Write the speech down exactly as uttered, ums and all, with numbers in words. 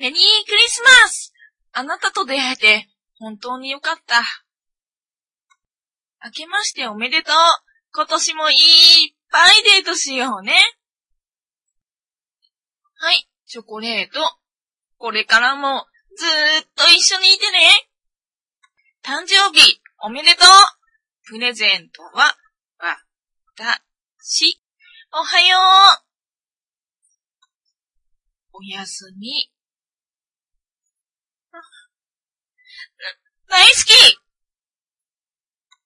メリークリスマス！あなたと出会えて本当によかった。明けましておめでとう。今年もいっぱいデートしようね。はい、チョコレート。これからもずーっと一緒にいてね。誕生日おめでとう。プレゼントは、わ、た、し。おはよう。おやすみ。大好き